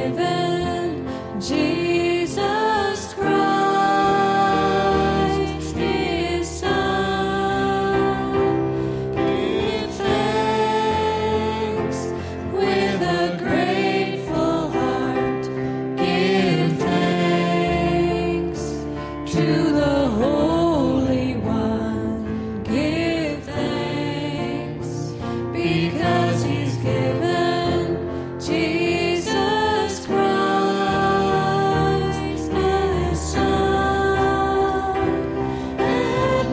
given Jesus Christ, his Son. Give thanks with a grateful heart. Give thanks to the Holy One. Give thanks because he's given Jesus Christ, his Son. And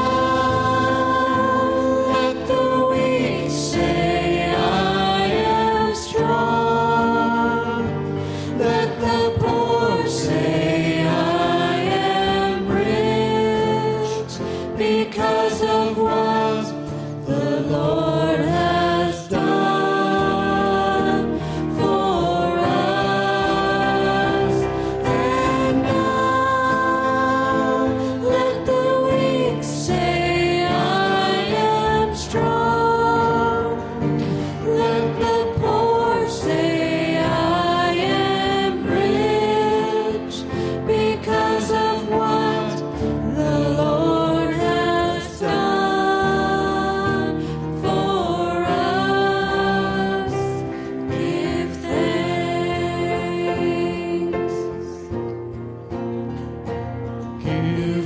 now let the weak say, I am strong. Let the poor say, I am rich, because of what the Lord has done for us. And now let the weak say, I am strong. Let the poor say, I am rich, because of what the Lord has done for us. Give thanks. Give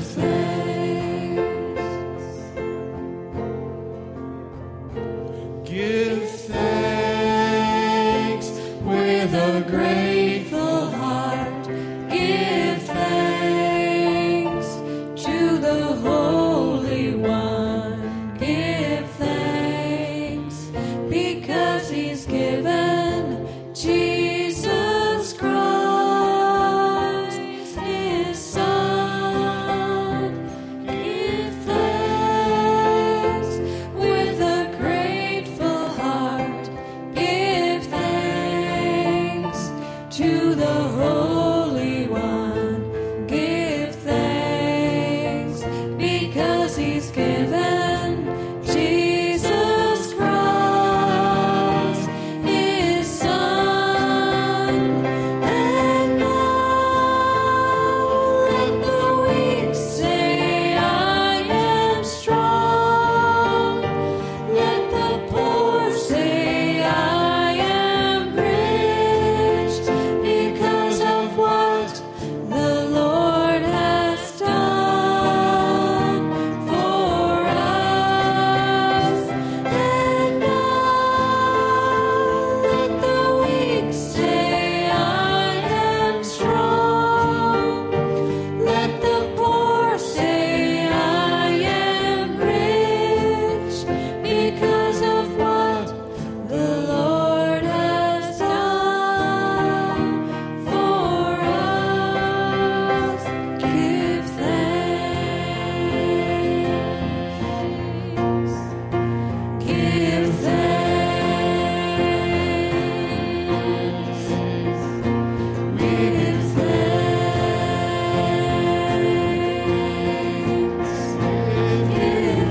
thanks. Give thanks with a grateful heart. Give thanks to the Holy One. Give thanks because he's given Jesus Christ, his Son. Give thanks with a grateful heart. Give thanks to the Holy One. Give thanks because he's given Jesus Christ, his Son. And now let the weak say, I am strong. Let the poor say, I am rich, because of what the Lord has done for us. And now let the weak say, I am strong. Let the poor say, I am rich, because of what the Lord has done for us. Give thanks. Give thanks. Give thanks. Give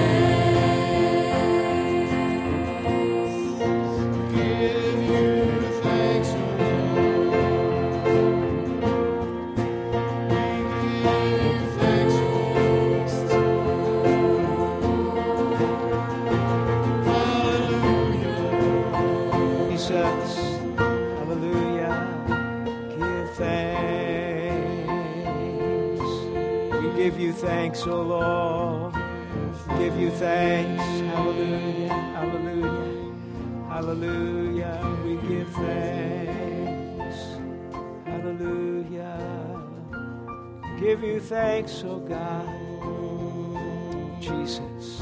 thanks. Give you thanks, O Jesus, hallelujah, give thanks. We give you thanks, O Lord. Give you thanks, hallelujah, hallelujah, hallelujah. We give thanks, hallelujah. Give you thanks, O God. Jesus.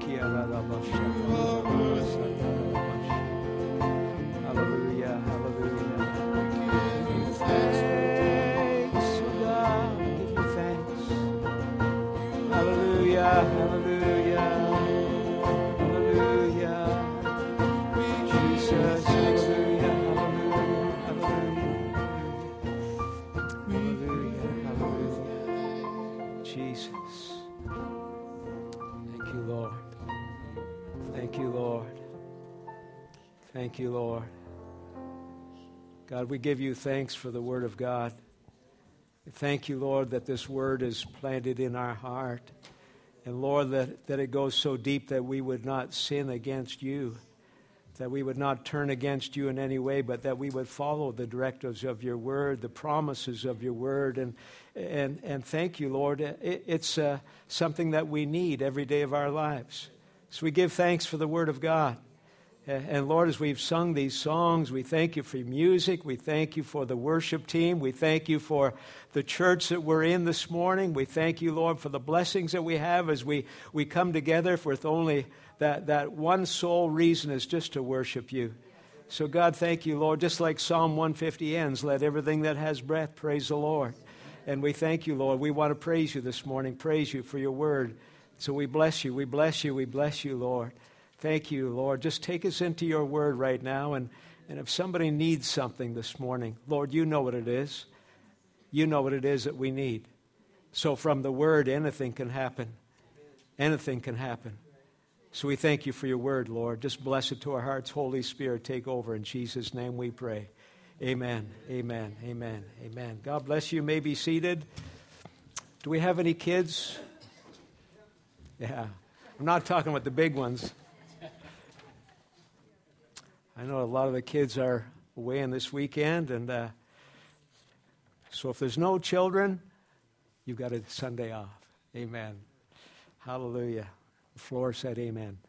Hallelujah, hallelujah. Give you thanks, O God. Give you thanks. Hallelujah, hallelujah, hallelujah. Jesus, hallelujah, hallelujah, hallelujah, hallelujah, hallelujah. Jesus. Thank you, Lord. Thank you, Lord. Thank you, Lord. God, we give you thanks for the word of God. Thank you, Lord, that this word is planted in our heart. And Lord, that it goes so deep that we would not sin against you, that we would not turn against you in any way, but that we would follow the directives of your word, the promises of your word. And thank you, Lord. It's something that we need every day of our lives. So we give thanks for the word of God. And Lord, as we've sung these songs, we thank you for your music. We thank you for the worship team. We thank you for the church that we're in this morning. We thank you, Lord, for the blessings that we have as we come together with only that one sole reason is just to worship you. So God, thank you, Lord. Just like Psalm 150 ends, let everything that has breath praise the Lord. And we thank you, Lord. We want to praise you this morning, praise you for your word. So we bless you, we bless you, we bless you, Lord. Thank you, Lord. Just take us into your word right now. And if somebody needs something this morning, Lord, you know what it is. You know what it is that we need. So from the word, anything can happen. Anything can happen. So we thank you for your word, Lord. Just bless it to our hearts. Holy Spirit, take over. In Jesus' name we pray. Amen, amen, amen, amen. God bless you. You may be seated. Do we have any kids? Yeah. I'm not talking about the big ones. I know a lot of the kids are away on this weekend, and so if there's no children, you've got a Sunday off. Amen. Hallelujah. The floor said amen.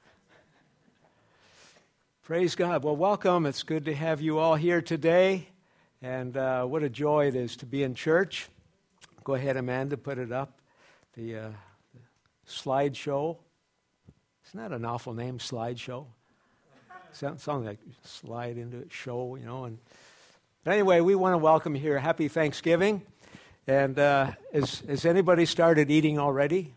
Praise God. Well, welcome. It's good to have you all here today, and what a joy it is to be in church. Go ahead, Amanda, put it up. The slideshow. Isn't that an awful name, slideshow? Sounds like slide into it, show, you know. But anyway, we want to welcome you here. Happy Thanksgiving. And has anybody started eating already?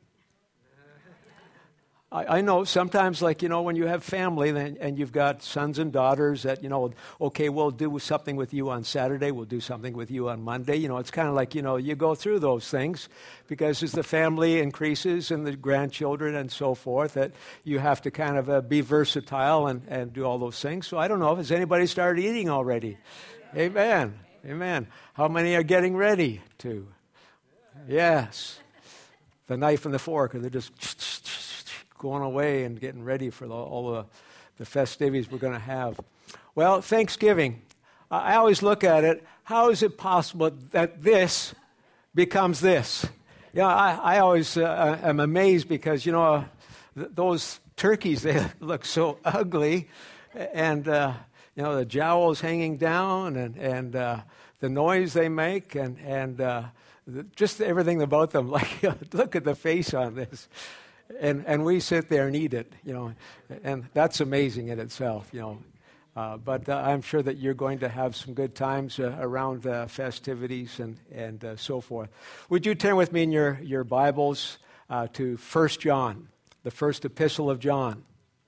I know sometimes, like, you know, when you have family and you've got sons and daughters that, you know, okay, we'll do something with you on Saturday, we'll do something with you on Monday. You know, it's kind of like, you know, you go through those things because as the family increases and the grandchildren and so forth, that you have to kind of be versatile and do all those things. So I don't know, has anybody started eating already? Amen. Amen. How many are getting ready to? Yes. The knife and the fork, and they're just going away and getting ready for all the festivities we're going to have. Well, Thanksgiving, I always look at it, how is it possible that this becomes this? You know, I always am amazed because, you know, those turkeys, they look so ugly, and, you know, the jowls hanging down and the noise they make and just everything about them. Like, look at the face on this. And we sit there and eat it, you know, and that's amazing in itself, you know. But I'm sure that you're going to have some good times around festivities and so forth. Would you turn with me in your Bibles to 1 John, the first epistle of John.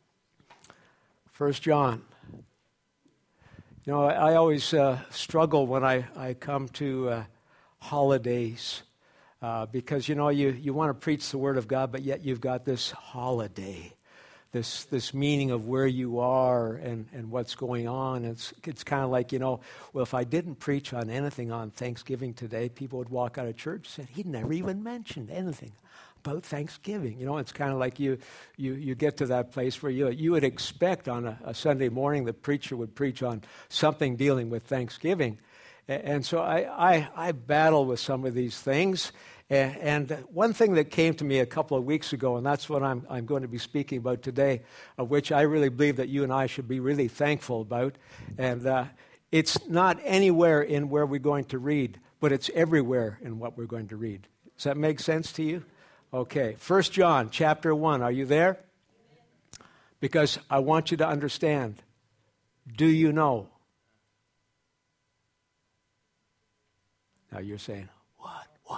1 John. You know, I always struggle when I come to holidays. Because, you know, you want to preach the Word of God, but yet you've got this holiday, this meaning of where you are and what's going on. It's kind of like, you know, well, if I didn't preach on anything on Thanksgiving today, people would walk out of church and say, he never even mentioned anything about Thanksgiving. You know, it's kind of like you get to that place where you would expect on a Sunday morning the preacher would preach on something dealing with Thanksgiving. And so I battle with some of these things. And one thing that came to me a couple of weeks ago, and that's what I'm going to be speaking about today, of which I really believe that you and I should be really thankful about. And it's not anywhere in where we're going to read, but it's everywhere in what we're going to read. Does that make sense to you? Okay, 1 John chapter 1. Are you there? Because I want you to understand. Do you know? Now you're saying, what?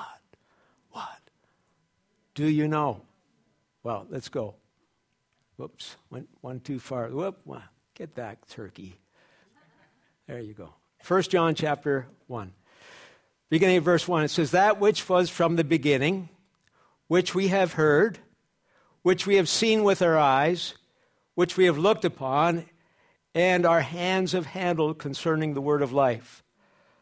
Do you know? Well, let's go. Whoops, went one too far. Whoop, get back, turkey. There you go. 1 John chapter 1. Beginning of verse 1, it says, that which was from the beginning, which we have heard, which we have seen with our eyes, which we have looked upon, and our hands have handled concerning the word of life.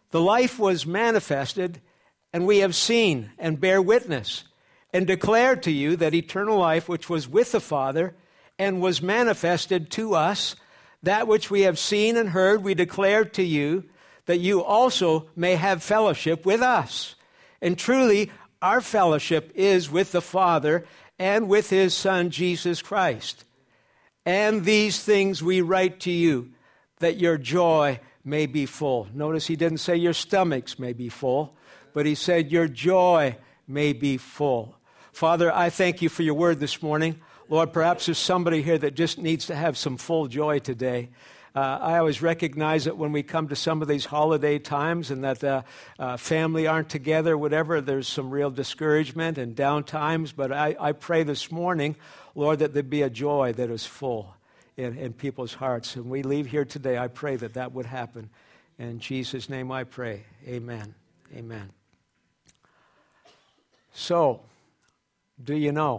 The life was manifested, and we have seen and bear witness and declare to you that eternal life which was with the Father and was manifested to us, that which we have seen and heard, we declare to you, that you also may have fellowship with us. And truly, our fellowship is with the Father and with his Son, Jesus Christ. And these things we write to you, that your joy may be full. Notice he didn't say your stomachs may be full, but he said your joy may be full. Father, I thank you for your word this morning. Lord, perhaps there's somebody here that just needs to have some full joy today. I always recognize that when we come to some of these holiday times and that family aren't together, whatever, there's some real discouragement and down times. But I pray this morning, Lord, that there be a joy that is full in people's hearts. And we leave here today, I pray that that would happen. In Jesus' name I pray. Amen. Amen. So, do you know?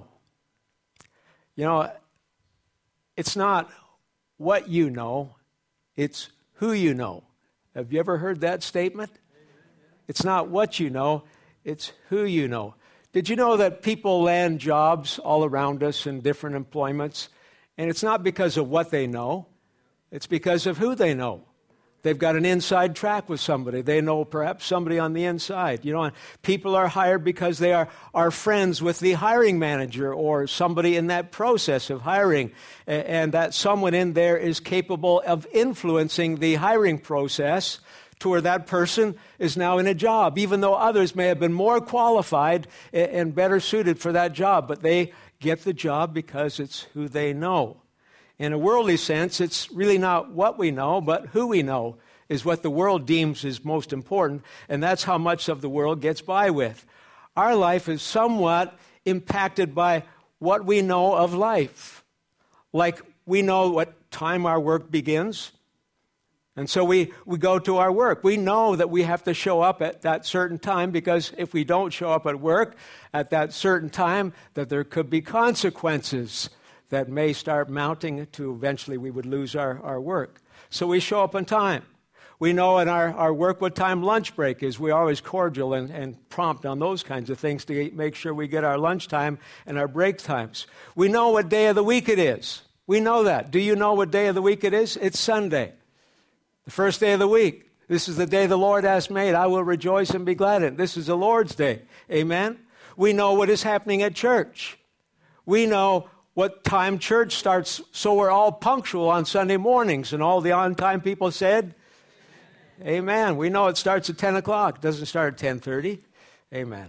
You know, it's not what you know, it's who you know. Have you ever heard that statement? It's not what you know, it's who you know. Did you know that people land jobs all around us in different employments? And it's not because of what they know, it's because of who they know. They've got an inside track with somebody. They know perhaps somebody on the inside. You know, and people are hired because they are friends with the hiring manager or somebody in that process of hiring. And that someone in there is capable of influencing the hiring process to where that person is now in a job, even though others may have been more qualified and better suited for that job. But they get the job because it's who they know. In a worldly sense, it's really not what we know, but who we know is what the world deems is most important, and that's how much of the world gets by with. Our life is somewhat impacted by what we know of life. Like we know what time our work begins, and so we go to our work. We know that we have to show up at that certain time because if we don't show up at work at that certain time, that there could be consequences that may start mounting to eventually we would lose our work. So we show up on time. We know in our work what time lunch break is. We're always cordial and prompt on those kinds of things to make sure we get our lunch time and our break times. We know what day of the week it is. We know that. Do you know what day of the week it is? It's Sunday, the first day of the week. This is the day the Lord has made. I will rejoice and be glad in it. This is the Lord's day. Amen? We know what is happening at church. We know what time church starts, so we're all punctual on Sunday mornings. And all the on-time people said, Amen. We know it starts at 10 o'clock. It doesn't start at 10:30. Amen.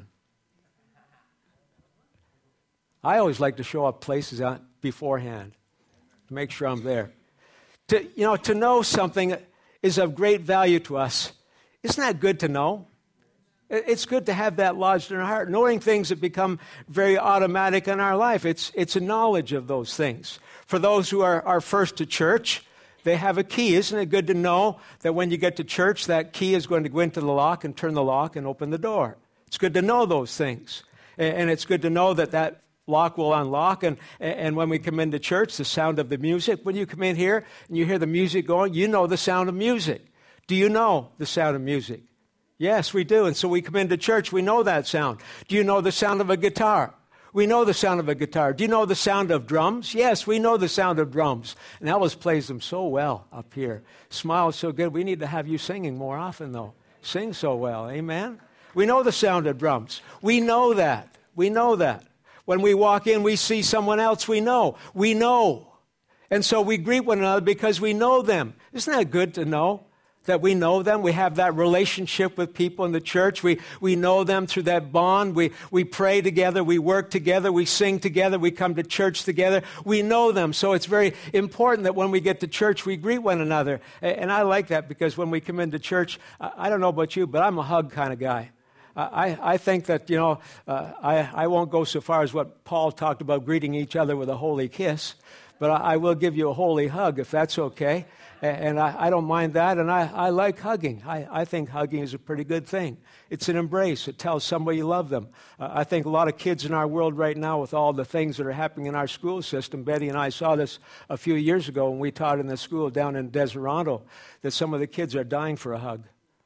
I always like to show up places beforehand to make sure I'm there. To know something is of great value to us. Isn't that good to know? It's good to have that lodged in our heart, knowing things that become very automatic in our life. It's a knowledge of those things. For those who are first to church, they have a key. Isn't it good to know that when you get to church, that key is going to go into the lock and turn the lock and open the door? It's good to know those things. And it's good to know that lock will unlock. And when we come into church, the sound of the music. When you come in here and you hear the music going, you know the sound of music. Do you know the sound of music? Yes, we do. And so we come into church, we know that sound. Do you know the sound of a guitar? We know the sound of a guitar. Do you know the sound of drums? Yes, we know the sound of drums. And Ellis plays them so well up here. Smiles so good. We need to have you singing more often, though. Sing so well. Amen? We know the sound of drums. We know that. We know that. When we walk in, we see someone else we know. We know. And so we greet one another because we know them. Isn't that good to know? That we know them. We have that relationship with people in the church. We know them through that bond. We pray together. We work together. We sing together. We come to church together. We know them. So it's very important that when we get to church, we greet one another. And I like that because when we come into church, I don't know about you, but I'm a hug kind of guy. I think that, I won't go so far as what Paul talked about, greeting each other with a holy kiss, but I will give you a holy hug if that's okay. And I don't mind that, and I like hugging. I think hugging is a pretty good thing. It's an embrace. It tells somebody you love them. I think a lot of kids in our world right now, with all the things that are happening in our school system, Betty and I saw this a few years ago when we taught in the school down in Deseronto, that some of the kids are dying for a hug.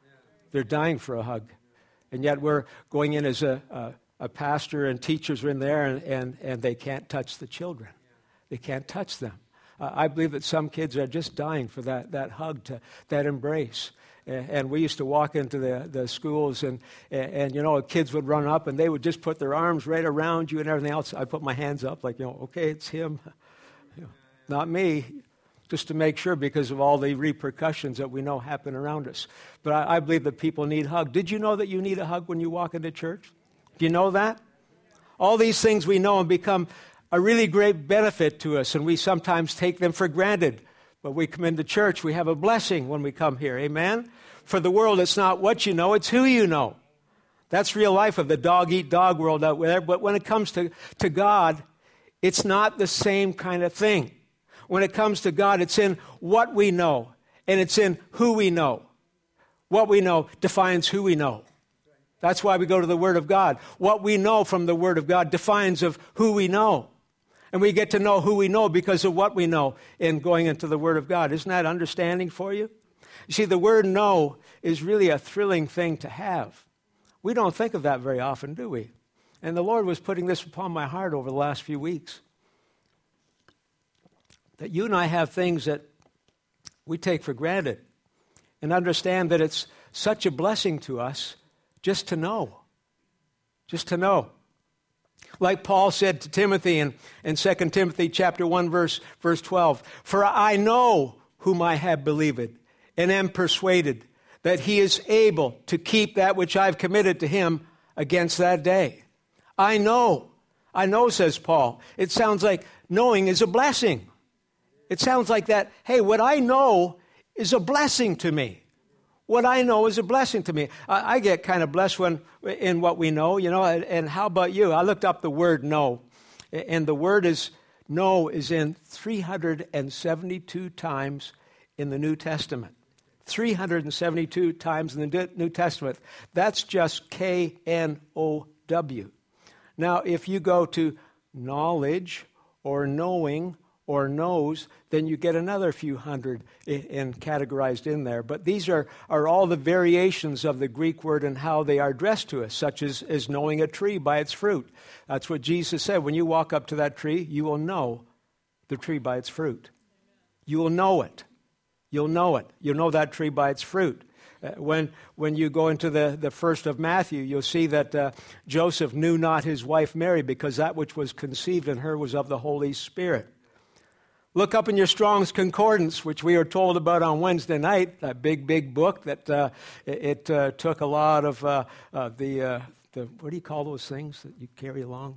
They're dying for a hug. And yet we're going in as a pastor and teachers are in there and they can't touch the children. They can't touch them. I believe that some kids are just dying for that hug, that embrace. And we used to walk into the schools and kids would run up and they would just put their arms right around you and everything else. I'd put my hands up like, okay, it's him, not me, just to make sure because of all the repercussions that we know happen around us. But I believe that people need hug. Did you know that you need a hug when you walk into church? Do you know that? All these things we know and become a really great benefit to us, and we sometimes take them for granted. But we come into church, we have a blessing when we come here. Amen? For the world, it's not what you know, it's who you know. That's real life of the dog-eat-dog world out there. But when it comes to God, it's not the same kind of thing. When it comes to God, it's in what we know, and it's in who we know. What we know defines who we know. That's why we go to the Word of God. What we know from the Word of God defines of who we know. And we get to know who we know because of what we know in going into the Word of God. Isn't that understanding for you? You see, the word know is really a thrilling thing to have. We don't think of that very often, do we? And the Lord was putting this upon my heart over the last few weeks. That you and I have things that we take for granted and understand that it's such a blessing to us just to know. Just to know. Like Paul said to Timothy in 2 Timothy chapter 1, verse 12, "For I know whom I have believed, and am persuaded that he is able to keep that which I've committed to him against that day." I know, says Paul. It sounds like knowing is a blessing. It sounds like that, hey, what I know is a blessing to me. What I know is a blessing to me. I get kind of blessed in what we know, and how about you? I looked up the word know, and the word know is in 372 times in the New Testament. 372 times in the New Testament. That's just K-N-O-W. Now, if you go to knowledge or knowing or knows, then you get another few hundred categorized in there. But these are all the variations of the Greek word and how they are addressed to us, such as knowing a tree by its fruit. That's what Jesus said. When you walk up to that tree, you will know the tree by its fruit. You will know it. You'll know it. You'll know that tree by its fruit. When you go into the first of Matthew, you'll see that Joseph knew not his wife Mary because that which was conceived in her was of the Holy Spirit. Look up in your Strong's Concordance, which we were told about on Wednesday night, that big book that it took a lot of the what do you call those things that you carry along?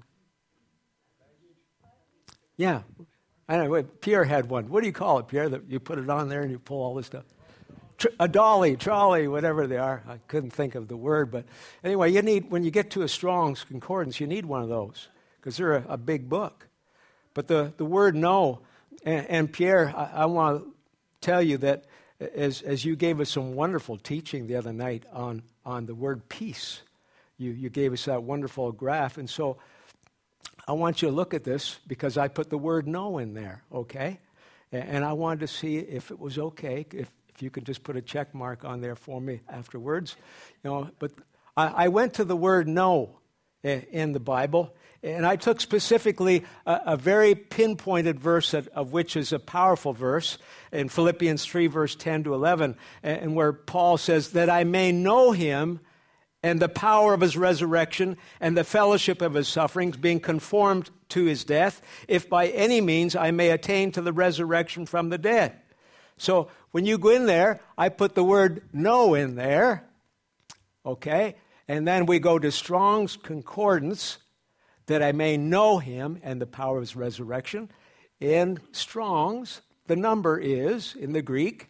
Yeah. I don't know, Pierre had one. What do you call it, Pierre, that you put it on there and you pull all this stuff? A dolly, trolley, whatever they are. I couldn't think of the word. But anyway, when you get to a Strong's Concordance, you need one of those because they're a big book. But the word know, and Pierre, I want to tell you that as you gave us some wonderful teaching the other night on the word peace, you gave us that wonderful graph. And so I want you to look at this because I put the word know in there, okay? And I wanted to see if it was okay, if you could just put a check mark on there for me afterwards. But I went to the word know in the Bible, and I took specifically a very pinpointed verse of which is a powerful verse in Philippians 3, verse 10 to 11, and where Paul says, "That I may know him and the power of his resurrection and the fellowship of his sufferings, being conformed to his death, if by any means I may attain to the resurrection from the dead." So when you go in there, I put the word know in there, okay? And then we go to Strong's Concordance, that I may know him and the power of his resurrection. In Strong's, the number is, in the Greek,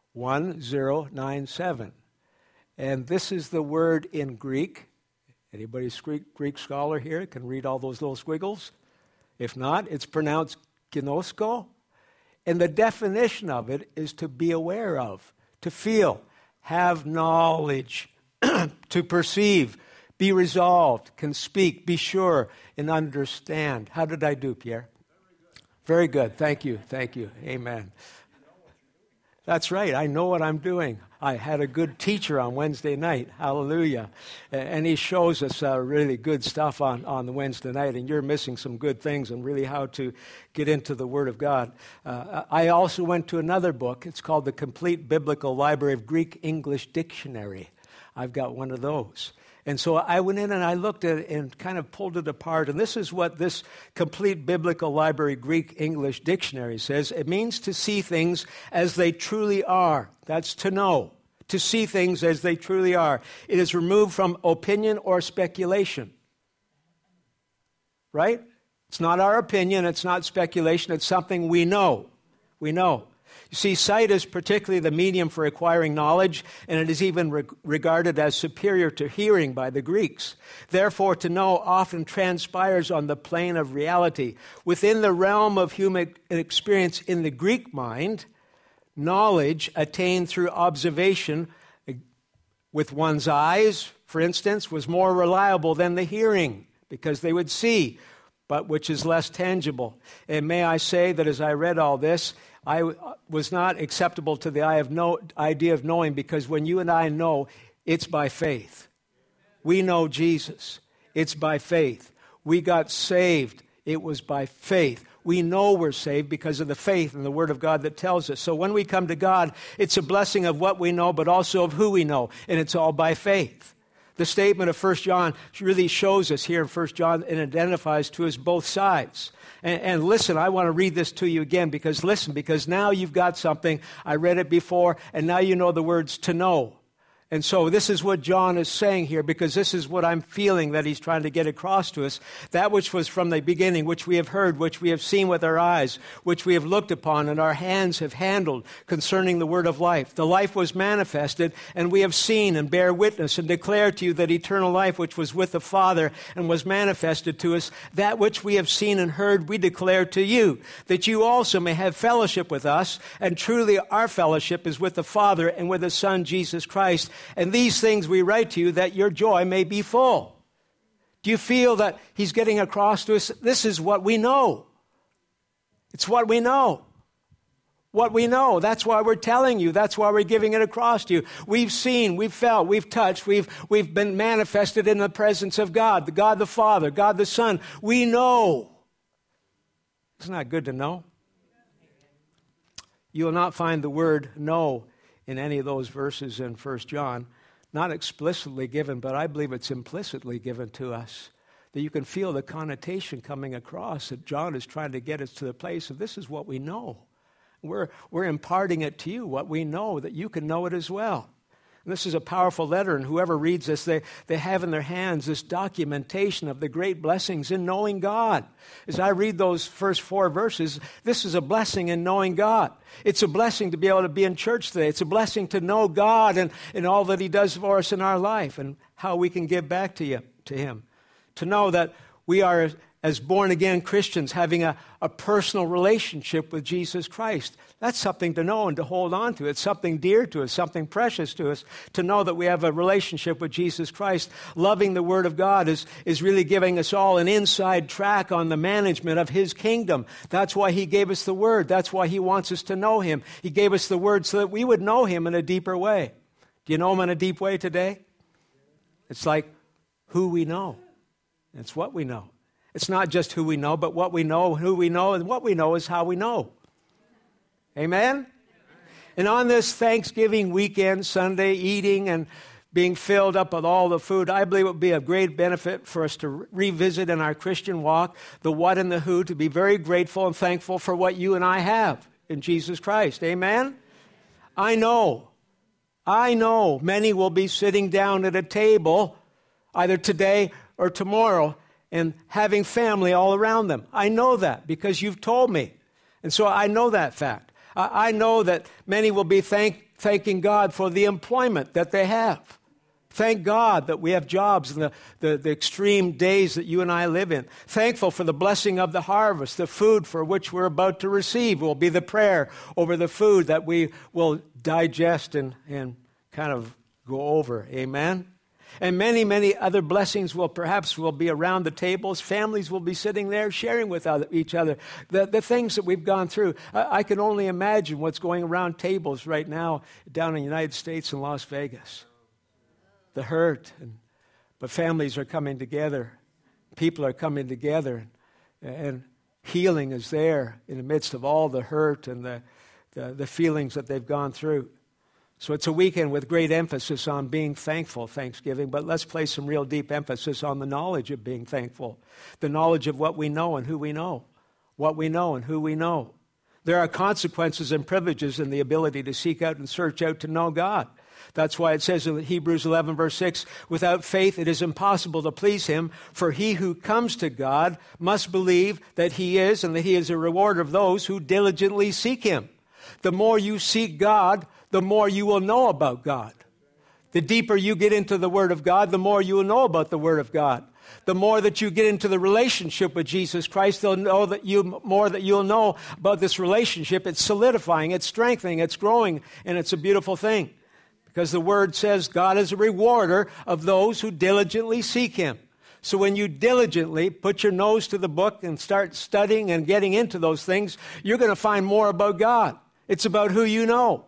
1097. And this is the word in Greek. Anybody's Greek scholar here can read all those little squiggles? If not, it's pronounced ginosko. And the definition of it is to be aware of, to feel, have knowledge, to perceive, be resolved, can speak, be sure, and understand. How did I do, Pierre? Very good. Thank you. Amen. That's right. I know what I'm doing. I had a good teacher on Wednesday night. Hallelujah. And he shows us really good stuff on the Wednesday night, and you're missing some good things and really how to get into the Word of God. I also went to another book. It's called The Complete Biblical Library of Greek-English Dictionary. I've got one of those. And so I went in and I looked at it and kind of pulled it apart. And this is what this Complete Biblical Library Greek-English Dictionary says. It means to see things as they truly are. That's to know. To see things as they truly are. It is removed from opinion or speculation. Right? It's not our opinion. It's not speculation. It's something we know. We know. You see, sight is particularly the medium for acquiring knowledge, and it is even regarded as superior to hearing by the Greeks. Therefore, to know often transpires on the plane of reality. Within the realm of human experience in the Greek mind, knowledge attained through observation with one's eyes, for instance, was more reliable than the hearing, because they would see, but which is less tangible. And may I say that as I read all this, I was not acceptable to the idea of knowing, because when you and I know, it's by faith. We know Jesus. It's by faith. We got saved. It was by faith. We know we're saved because of the faith and the Word of God that tells us. So when we come to God, it's a blessing of what we know, but also of who we know, and it's all by faith. The statement of 1 John really shows us here in 1 John and identifies to us both sides. And listen, I want to read this to you again because now you've got something. I read it before, and now you know the words to know. And so this is what John is saying here, because this is what I'm feeling that he's trying to get across to us. That which was from the beginning, which we have heard, which we have seen with our eyes, which we have looked upon, and our hands have handled concerning the word of life. The life was manifested, and we have seen and bear witness and declare to you that eternal life which was with the Father and was manifested to us, that which we have seen and heard we declare to you, that you also may have fellowship with us. And truly our fellowship is with the Father and with the Son, Jesus Christ. And these things we write to you that your joy may be full. Do you feel that he's getting across to us? This is what we know. It's what we know. What we know. That's why we're telling you. That's why we're giving it across to you. We've seen, we've felt, we've touched, we've been manifested in the presence of God the Father, God the Son. We know. Isn't that good to know? You will not find the word know in any of those verses in 1 John, not explicitly given, but I believe it's implicitly given to us, that you can feel the connotation coming across, that John is trying to get us to the place of this is what we know. We're imparting it to you, what we know, that you can know it as well. And this is a powerful letter, and whoever reads this, they have in their hands this documentation of the great blessings in knowing God. As I read those first 4 verses, this is a blessing in knowing God. It's a blessing to be able to be in church today. It's a blessing to know God and all that he does for us in our life and how we can give back to him. To know that we are, as born-again Christians, having a personal relationship with Jesus Christ. That's something to know and to hold on to. It's something dear to us, something precious to us, to know that we have a relationship with Jesus Christ. Loving the Word of God is really giving us all an inside track on the management of his kingdom. That's why he gave us the Word. That's why he wants us to know him. He gave us the Word so that we would know him in a deeper way. Do you know him in a deep way today? It's like who we know. It's what we know. It's not just who we know, but what we know, who we know, and what we know is how we know. Amen? And on this Thanksgiving weekend, Sunday, eating and being filled up with all the food, I believe it would be a great benefit for us to revisit in our Christian walk the what and the who, to be very grateful and thankful for what you and I have in Jesus Christ. Amen? I know many will be sitting down at a table either today or tomorrow and having family all around them. I know that because you've told me. And so I know that fact. I know that many will be thanking God for the employment that they have. Thank God that we have jobs in the extreme days that you and I live in. Thankful for the blessing of the harvest, the food for which we're about to receive will be the prayer over the food that we will digest and kind of go over. Amen? And many, many other blessings will be around the tables. Families will be sitting there sharing with each other the things that we've gone through. I can only imagine what's going around tables right now down in the United States and Las Vegas. The hurt. But families are coming together. People are coming together. And healing is there in the midst of all the hurt and the feelings that they've gone through. So it's a weekend with great emphasis on being thankful, Thanksgiving, but let's place some real deep emphasis on the knowledge of being thankful, the knowledge of what we know and who we know, what we know and who we know. There are consequences and privileges in the ability to seek out and search out to know God. That's why it says in Hebrews 11, verse 6, without faith it is impossible to please him, for he who comes to God must believe that he is, and that he is a rewarder of those who diligently seek him. The more you seek God, the more you will know about God. The deeper you get into the Word of God, the more you will know about the Word of God. The more that you get into the relationship with Jesus Christ, the more that you'll know about this relationship. It's solidifying, it's strengthening, it's growing, and it's a beautiful thing. Because the Word says God is a rewarder of those who diligently seek him. So when you diligently put your nose to the book and start studying and getting into those things, you're going to find more about God. It's about who you know.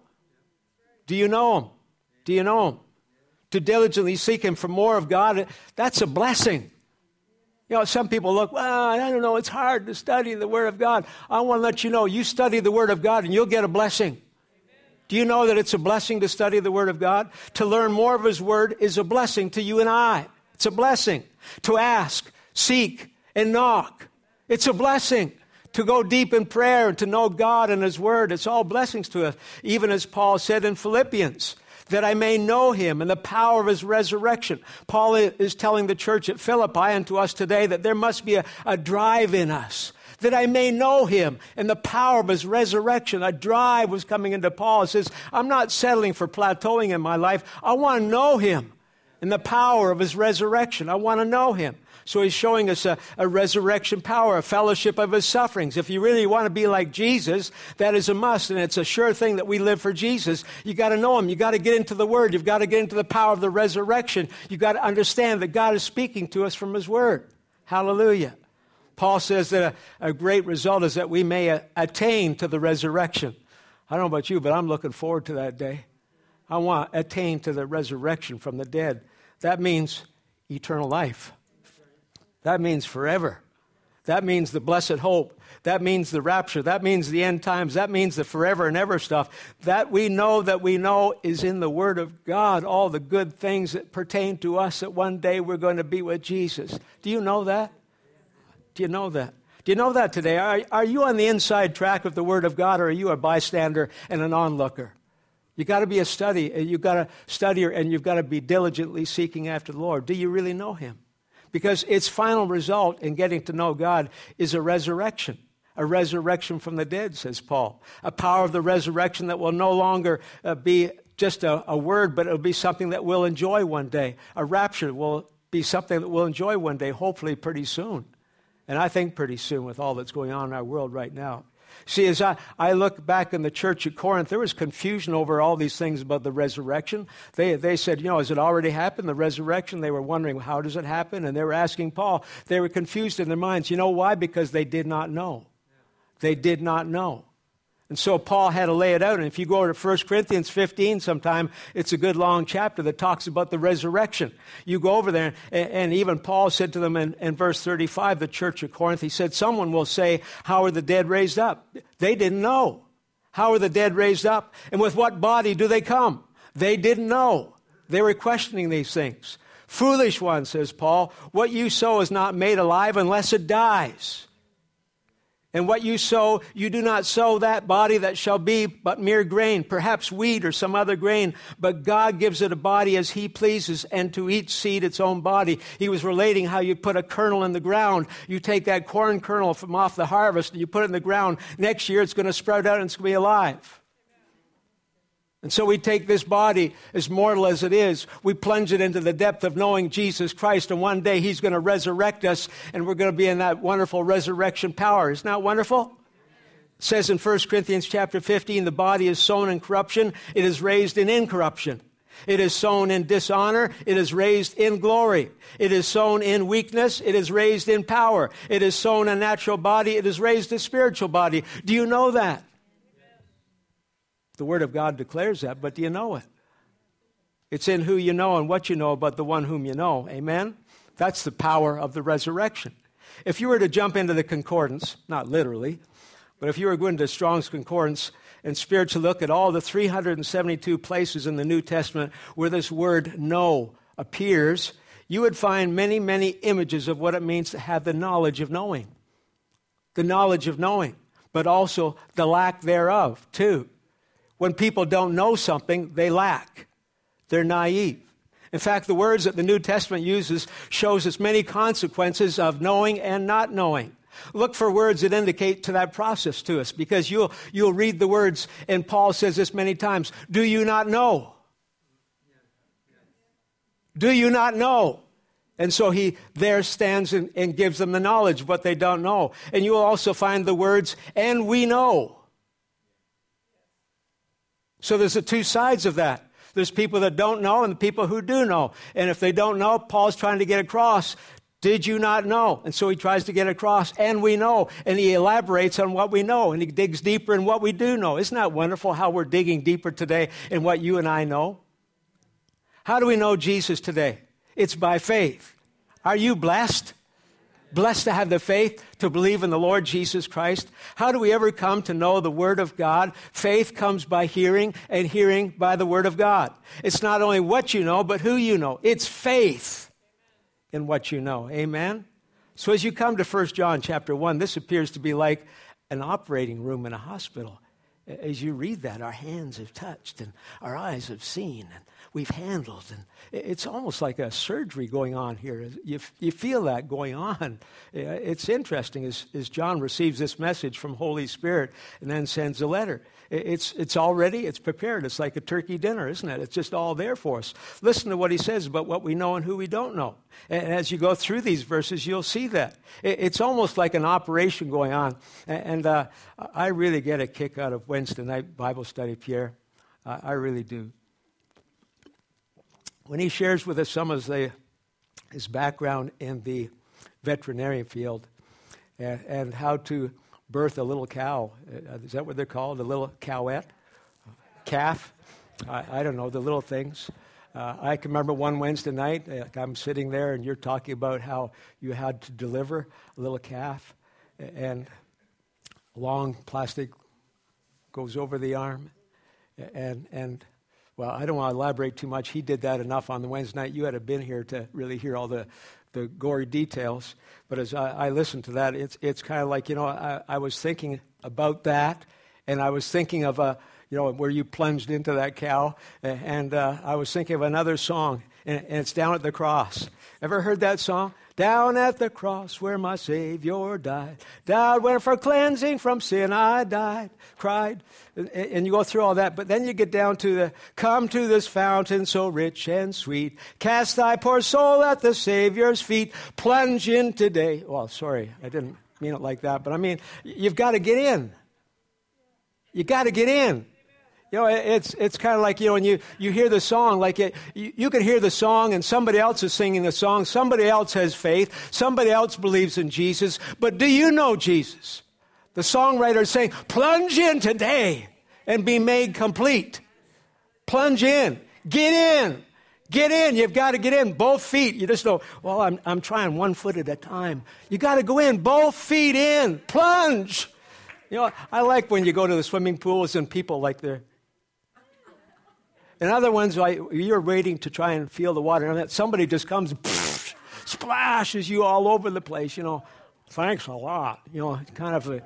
Do you know him? Do you know him? To diligently seek him for more of God, that's a blessing. You know, some people look, well, I don't know, it's hard to study the Word of God. I want to let you know, you study the Word of God and you'll get a blessing. Do you know that it's a blessing to study the Word of God? To learn more of his Word is a blessing to you and I. It's a blessing. To ask, seek, and knock. It's a blessing. To go deep in prayer and to know God and his Word. It's all blessings to us. Even as Paul said in Philippians, that I may know him and the power of his resurrection. Paul is telling the church at Philippi and to us today that there must be a drive in us. That I may know him and the power of his resurrection. A drive was coming into Paul. He says, I'm not settling for plateauing in my life. I want to know him and the power of his resurrection. I want to know him. So he's showing us a resurrection power, a fellowship of his sufferings. If you really want to be like Jesus, that is a must, and it's a sure thing that we live for Jesus. You got to know him. You got to get into the Word. You've got to get into the power of the resurrection. You got to understand that God is speaking to us from his Word. Hallelujah. Paul says that a great result is that we may attain to the resurrection. I don't know about you, but I'm looking forward to that day. I want to attain to the resurrection from the dead. That means eternal life. That means forever. That means the blessed hope. That means the rapture. That means the end times. That means the forever and ever stuff. That we know is in the Word of God. All the good things that pertain to us, that one day we're going to be with Jesus. Do you know that? Do you know that? Do you know that today? Are you on the inside track of the Word of God, or are you a bystander and an onlooker? You got to be a study. You've got to study, and you've got to be diligently seeking after the Lord. Do you really know him? Because its final result in getting to know God is a resurrection from the dead, says Paul. A power of the resurrection that will no longer be just a word, but it will be something that we'll enjoy one day. A rapture will be something that we'll enjoy one day, hopefully pretty soon. And I think pretty soon with all that's going on in our world right now. See, as I look back in the church at Corinth, there was confusion over all these things about the resurrection. They said, has it already happened, the resurrection? They were wondering, how does it happen? And they were asking Paul. They were confused in their minds. You know why? Because they did not know. They did not know. And so Paul had to lay it out. And if you go to 1 Corinthians 15 sometime, it's a good long chapter that talks about the resurrection. You go over there, and even Paul said to them in verse 35, the church of Corinth, he said, someone will say, how are the dead raised up? They didn't know. How are the dead raised up? And with what body do they come? They didn't know. They were questioning these things. Foolish one, says Paul, what you sow is not made alive unless it dies. And what you sow, you do not sow that body that shall be but mere grain, perhaps wheat or some other grain, but God gives it a body as he pleases, and to each seed its own body. He was relating how you put a kernel in the ground. You take that corn kernel from off the harvest and you put it in the ground. Next year it's going to sprout out and it's going to be alive. And so we take this body, as mortal as it is, we plunge it into the depth of knowing Jesus Christ, and one day he's going to resurrect us, and we're going to be in that wonderful resurrection power. Isn't that wonderful? It says in 1 Corinthians chapter 15, the body is sown in corruption, it is raised in incorruption. It is sown in dishonor. It is raised in glory. It is sown in weakness. It is raised in power. It is sown a natural body. It is raised a spiritual body. Do you know that? The Word of God declares that, but do you know it? It's in who you know and what you know about the one whom you know. Amen? That's the power of the resurrection. If you were to jump into the concordance, not literally, but if you were going to Strong's Concordance and spiritually look at all the 372 places in the New Testament where this word know appears, you would find many, many images of what it means to have the knowledge of knowing. The knowledge of knowing, but also the lack thereof, too. When people don't know something, they lack. They're naive. In fact, the words that the New Testament uses shows us many consequences of knowing and not knowing. Look for words that indicate to that process to us, because you'll read the words, and Paul says this many times, do you not know? Do you not know? And so he there stands and gives them the knowledge of what they don't know. And you will also find the words, and we know. So there's the two sides of that. There's people that don't know and the people who do know. And if they don't know, Paul's trying to get across, did you not know? And so he tries to get across, and we know. And he elaborates on what we know, and he digs deeper in what we do know. Isn't that wonderful how we're digging deeper today in what you and I know? How do we know Jesus today? It's by faith. Are you blessed? Blessed to have the faith to believe in the Lord Jesus Christ. How do we ever come to know the Word of God? Faith comes by hearing, and hearing by the Word of God. It's not only what you know, but who you know. It's faith in what you know. Amen? So as you come to 1 John chapter 1, this appears to be like an operating room in a hospital. As you read that, our hands have touched and our eyes have seen and we've handled. And it's almost like a surgery going on here. You feel that going on. It's interesting as John receives this message from Holy Spirit and then sends a letter. It's prepared. It's like a turkey dinner, isn't it? It's just all there for us. Listen to what he says about what we know and who we don't know. And as you go through these verses, you'll see that. It's almost like an operation going on. And I really get a kick out of Wednesday night Bible study, Pierre. I really do. When he shares with us some of his background in the veterinarian field and how to birth a little cow. Is that what they're called? A little cowette? Calf? I don't know, the little things. I can remember one Wednesday night, I'm sitting there and you're talking about how you had to deliver a little calf, and long plastic goes over the arm. And well, I don't want to elaborate too much. He did that enough on the Wednesday night. You had to have been here to really hear all the gory details. But as I listened to that, it's kind of like, I was thinking about that, and I was thinking of, where you plunged into that cow, and I was thinking of another song, and it's Down at the Cross. Ever heard that song? Down at the cross where my Savior died. Down where for cleansing from sin I died, cried. And you go through all that, but then you get down to come to this fountain so rich and sweet. Cast thy poor soul at the Savior's feet. Plunge in today. Well, sorry, I didn't mean it like that, but I mean, you've got to get in. You got to get in. It's kind of like, when you hear the song, you can hear the song and somebody else is singing the song, somebody else has faith, somebody else believes in Jesus, but do you know Jesus? The songwriter is saying, plunge in today and be made complete. Plunge in. Get in. Get in. You've got to get in. Both feet. You just know, well, I'm trying 1 foot at a time. You got to go in. Both feet in. Plunge. I like when you go to the swimming pools and people like they're, and other ones, like you're waiting to try and feel the water, and somebody just comes and splashes you all over the place. Thanks a lot. Kind of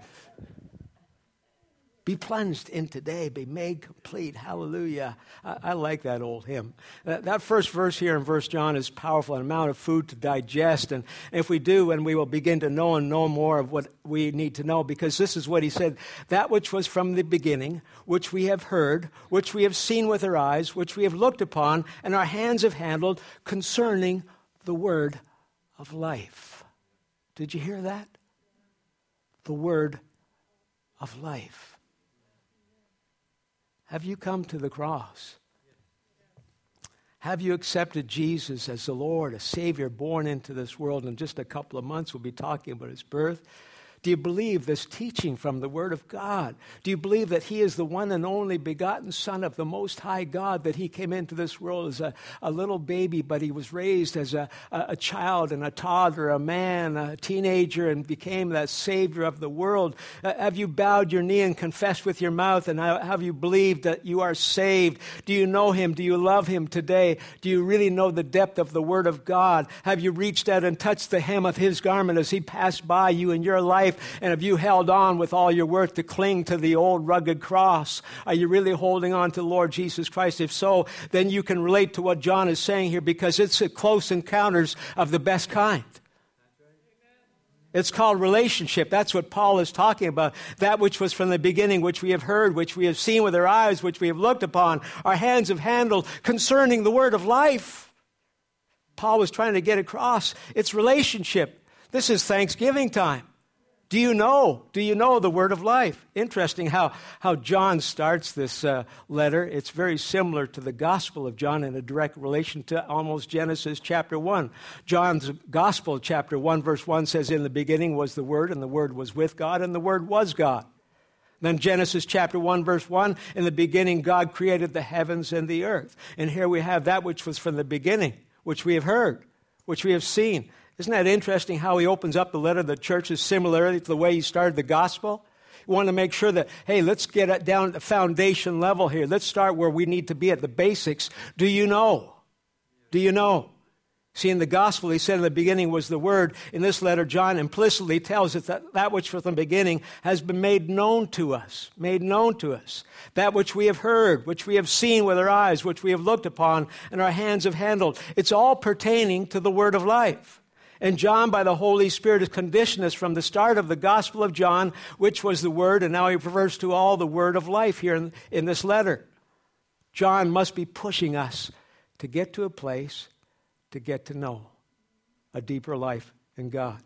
be plunged in today, be made complete. Hallelujah. I like that old hymn. That first verse here in 1 John is powerful, an amount of food to digest. And if we do, and we will begin to know and know more of what we need to know, because this is what he said, that which was from the beginning, which we have heard, which we have seen with our eyes, which we have looked upon, and our hands have handled, concerning the word of life. Did you hear that? The word of life. Have you come to the cross? Have you accepted Jesus as the Lord, a Savior born into this world? In just a couple of months, we'll be talking about his birth. Do you believe this teaching from the Word of God? Do you believe that he is the one and only begotten Son of the Most High God, that he came into this world as a little baby, but he was raised as a child and a toddler, a man, a teenager, and became that Savior of the world? Have you bowed your knee and confessed with your mouth, and have you believed that you are saved? Do you know him? Do you love him today? Do you really know the depth of the Word of God? Have you reached out and touched the hem of his garment as he passed by you in your life? And have you held on with all your worth to cling to the old rugged cross? Are you really holding on to the Lord Jesus Christ? If so, then you can relate to what John is saying here, because it's a close encounters of the best kind. It's called relationship. That's what Paul is talking about. That which was from the beginning, which we have heard, which we have seen with our eyes, which we have looked upon, our hands have handled, concerning the word of life. Paul was trying to get across. It's relationship. This is Thanksgiving time. Do you know the word of life? Interesting how John starts this letter. It's very similar to the Gospel of John in a direct relation to almost Genesis chapter 1. John's Gospel chapter 1 verse 1 says, "In the beginning was the Word, and the Word was with God, and the Word was God." Then Genesis chapter 1 verse 1, "In the beginning God created the heavens and the earth." And here we have that which was from the beginning, which we have heard, which we have seen. Isn't that interesting how he opens up the letter to the churches similarly to the way he started the gospel? You want to make sure that, hey, let's get it down at the foundation level here. Let's start where we need to be at the basics. Do you know? Do you know? See, in the gospel, he said in the beginning was the Word. In this letter, John implicitly tells us that which from the beginning has been made known to us. Made known to us. That which we have heard, which we have seen with our eyes, which we have looked upon, and our hands have handled. It's all pertaining to the Word of life. And John, by the Holy Spirit, has conditioned us from the start of the Gospel of John, which was the Word, and now he refers to all the Word of life here in this letter. John must be pushing us to get to a place to get to know a deeper life in God.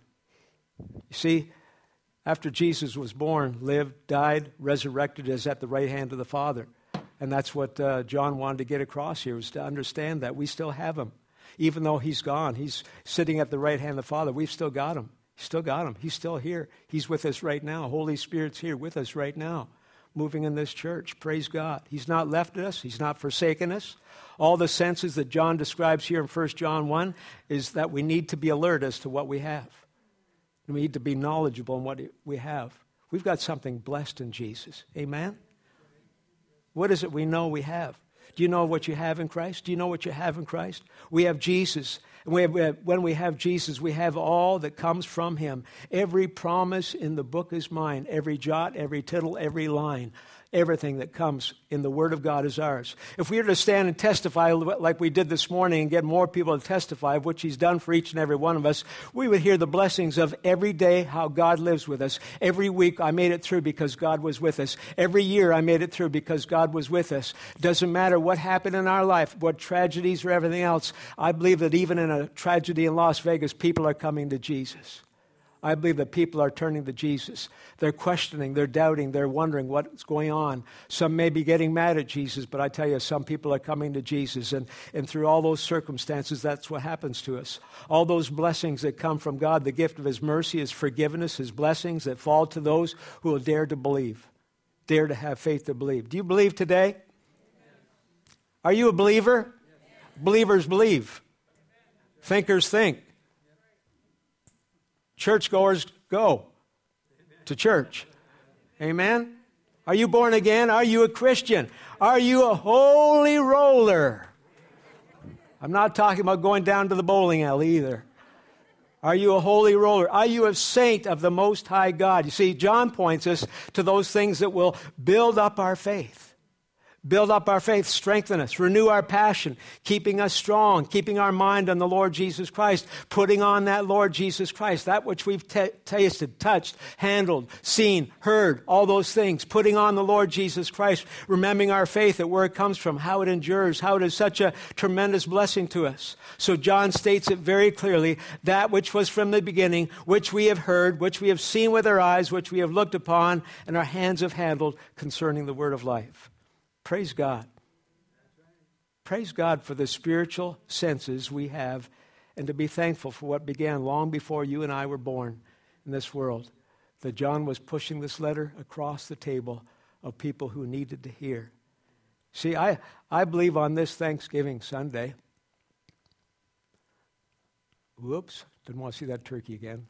You see, after Jesus was born, lived, died, resurrected, is at the right hand of the Father. And that's what John wanted to get across here, was to understand that we still have him. Even though he's gone, he's sitting at the right hand of the Father. We've still got him. Still got him. He's still here. He's with us right now. Holy Spirit's here with us right now, moving in this church. Praise God. He's not left us. He's not forsaken us. All the senses that John describes here in 1 John 1 is that we need to be alert as to what we have. We need to be knowledgeable in what we have. We've got something blessed in Jesus. Amen? What is it we know we have? Do you know what you have in Christ? Do you know what you have in Christ? We have Jesus. And when we have Jesus, we have all that comes from him. Every promise in the book is mine. Every jot, every tittle, every line. Everything that comes in the Word of God is ours. If we were to stand and testify like we did this morning and get more people to testify of what he's done for each and every one of us, we would hear the blessings of every day how God lives with us. Every week I made it through because God was with us. Every year I made it through because God was with us. Doesn't matter what happened in our life, what tragedies or everything else. I believe that even in a tragedy in Las Vegas, people are coming to Jesus. I believe that people are turning to Jesus. They're questioning, they're doubting, they're wondering what's going on. Some may be getting mad at Jesus, but I tell you, some people are coming to Jesus. And through all those circumstances, that's what happens to us. All those blessings that come from God, the gift of his mercy, his forgiveness, his blessings that fall to those who will dare to believe, dare to have faith to believe. Do you believe today? Are you a believer? Believers believe. Thinkers think. Churchgoers go to church. Amen? Are you born again? Are you a Christian? Are you a holy roller? I'm not talking about going down to the bowling alley either. Are you a holy roller? Are you a saint of the Most High God? You see, John points us to those things that will build up our faith. Build up our faith, strengthen us, renew our passion, keeping us strong, keeping our mind on the Lord Jesus Christ, putting on that Lord Jesus Christ, that which we've tasted, touched, handled, seen, heard, all those things, putting on the Lord Jesus Christ, remembering our faith at where it comes from, how it endures, how it is such a tremendous blessing to us. So John states it very clearly, that which was from the beginning, which we have heard, which we have seen with our eyes, which we have looked upon, and our hands have handled concerning the word of life. Praise God. praise God for the spiritual senses we have and to be thankful for what began long before you and I were born in this world, that John was pushing this letter across the table of people who needed to hear. See, I believe on this Thanksgiving Sunday, whoops, didn't want to see that turkey again.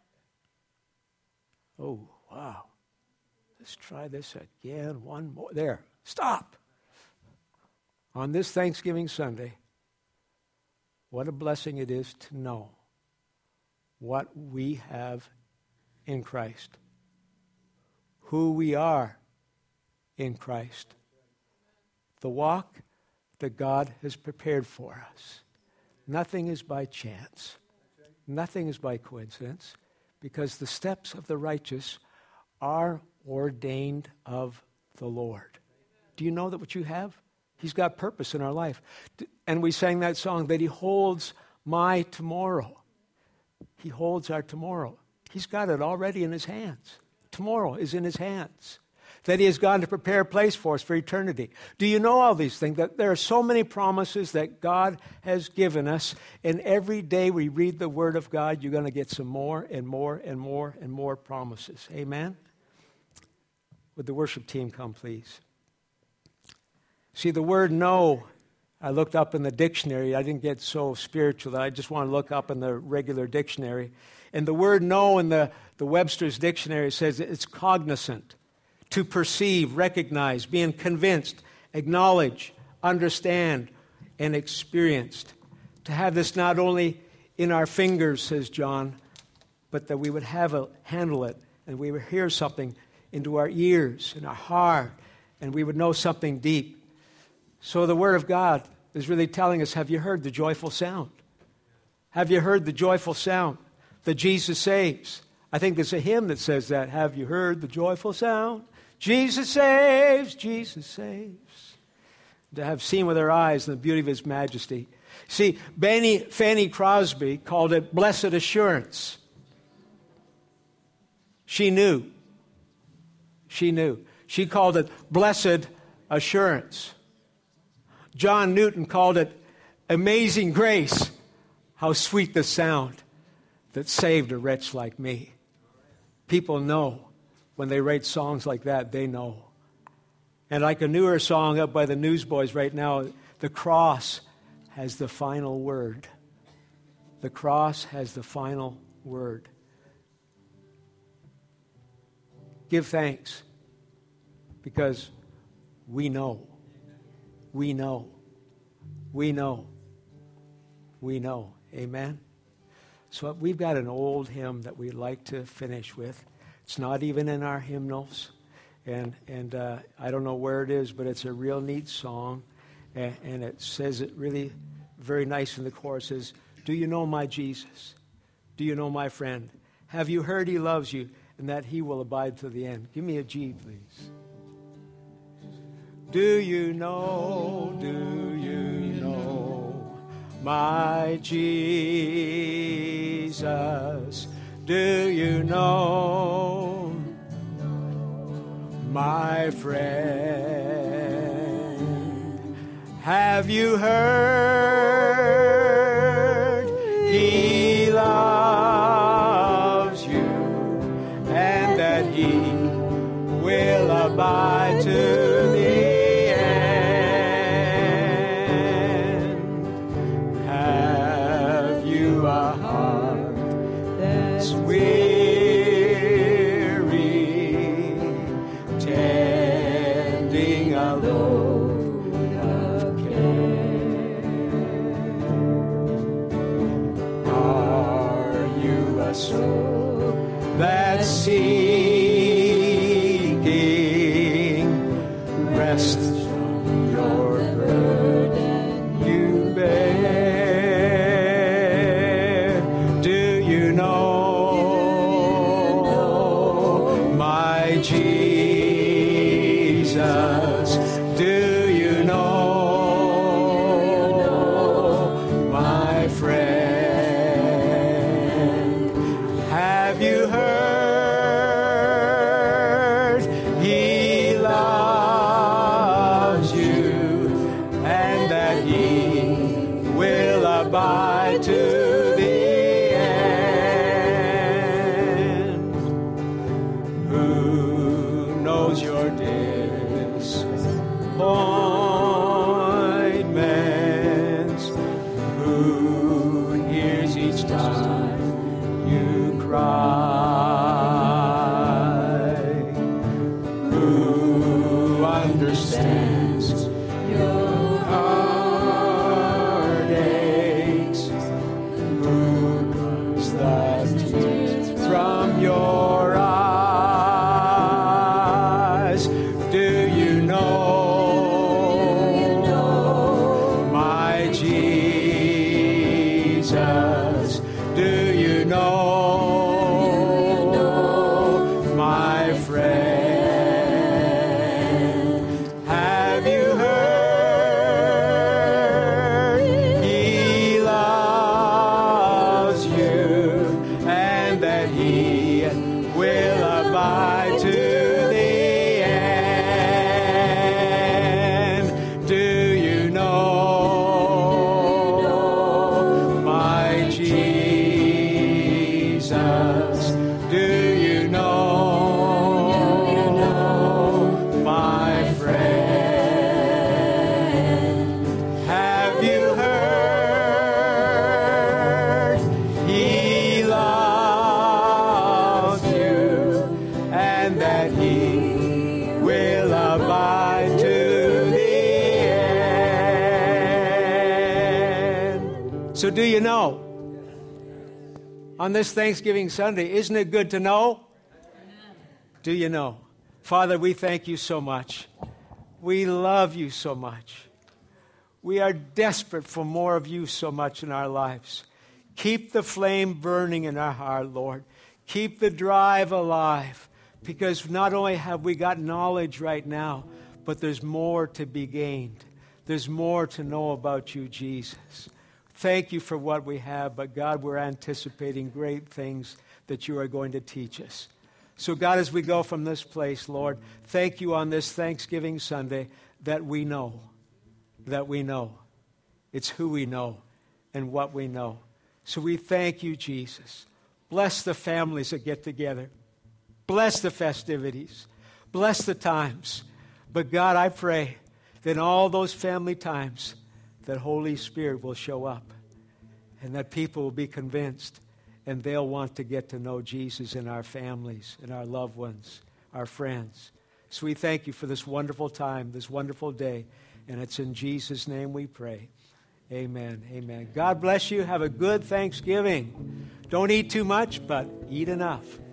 Oh, wow. Let's try this again. One more. There. Stop. On this Thanksgiving Sunday, what a blessing it is to know what we have in Christ, who we are in Christ, the walk that God has prepared for us. Nothing is by chance. Nothing is by coincidence, because the steps of the righteous are ordained of the Lord. Do you know that what you have? He's got purpose in our life. And we sang that song, that He holds my tomorrow. He holds our tomorrow. He's got it already in His hands. Tomorrow is in His hands. That He has gone to prepare a place for us for eternity. Do you know all these things? That there are so many promises that God has given us, and every day we read the Word of God, you're going to get some more and more and more and more promises. Amen? Would the worship team come, please? See, the word know, I looked up in the dictionary. I didn't get so spiritual that I just want to look up in the regular dictionary. And the word know in the Webster's dictionary says it's cognizant, to perceive, recognize, being convinced, acknowledge, understand, and experienced. To have this not only in our fingers, says John, but that we would handle it, and we would hear something into our ears and our heart, and we would know something deep. So the Word of God is really telling us, have you heard the joyful sound? Have you heard the joyful sound that Jesus saves? I think there's a hymn that says that. Have you heard the joyful sound? Jesus saves, Jesus saves. To have seen with our eyes the beauty of His majesty. See, Fanny Crosby called it blessed assurance. She knew. She knew. She called it blessed assurance. John Newton called it amazing grace. How sweet the sound that saved a wretch like me. People know when they write songs like that, they know. And like a newer song up by the Newsboys right now, the cross has the final word. The cross has the final word. Give thanks, because we know. We know. We know. We know. Amen? So we've got an old hymn that we'd like to finish with. It's not even in our hymnals. And I don't know where it is, but it's a real neat song. And it says it really very nice in the chorus. It says, do you know my Jesus? Do you know my friend? Have you heard He loves you and that He will abide to the end? Give me a G, please. Do you know my Jesus? Do you know my friend? Have you heard He loves you and that He will abide to the end? Have you a heart that's weary, tending a load of care? Are you a soul that's seeking rest from your burden you bear? Do you know my Jesus? Do you know my friend? Have you heard abide to the end. Who knows your disappointments? Who hears each time you cry? Who understands your heartaches? Who knows the tears from your eyes? Do you know my Jesus? Do you know my friend? Have you heard he loves you and that he will abide to the end? Do you know my Jesus? Do you know my friend? Have you heard he loves you and that he will abide to the end? So do you know? On this Thanksgiving Sunday, isn't it good to know? Do you know? Father, we thank you so much. We love you so much. We are desperate for more of you so much in our lives. Keep the flame burning in our heart, Lord. Keep the drive alive, because not only have we got knowledge right now, but there's more to be gained. There's more to know about you, Jesus. Thank you for what we have, but God, we're anticipating great things that you are going to teach us. So God, as we go from this place, Lord, thank you on this Thanksgiving Sunday that we know. It's who we know and what we know. So we thank you, Jesus. Bless the families that get together. Bless the festivities. Bless the times. But God, I pray that in all those family times, that Holy Spirit will show up and that people will be convinced and they'll want to get to know Jesus in our families, in our loved ones, our friends. So we thank you for this wonderful time, this wonderful day, and it's in Jesus' name we pray. Amen. Amen. God bless you. Have a good Thanksgiving. Don't eat too much, but eat enough.